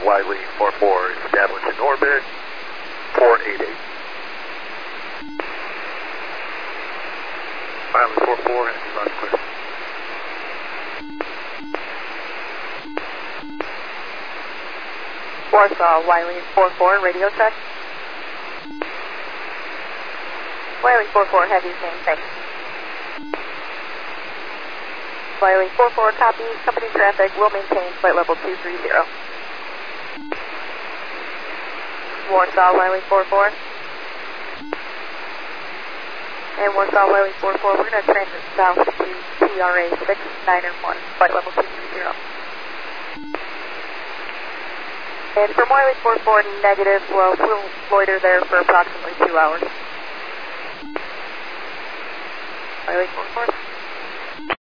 Wiley 44, establish in orbit 488. Wiley 44, and last clear. Warsaw, Wiley 44, radio check. Wiley 44, heavy, same thing. Wiley 44, copy, company traffic will maintain flight level 230. Warsaw, Wiley 44. And Warsaw, Wiley 44, we're going to transit south to TRA 691, flight level 230. And from Wiley 44, negative, well, we'll loiter there for approximately 2 hours. Wiley 44.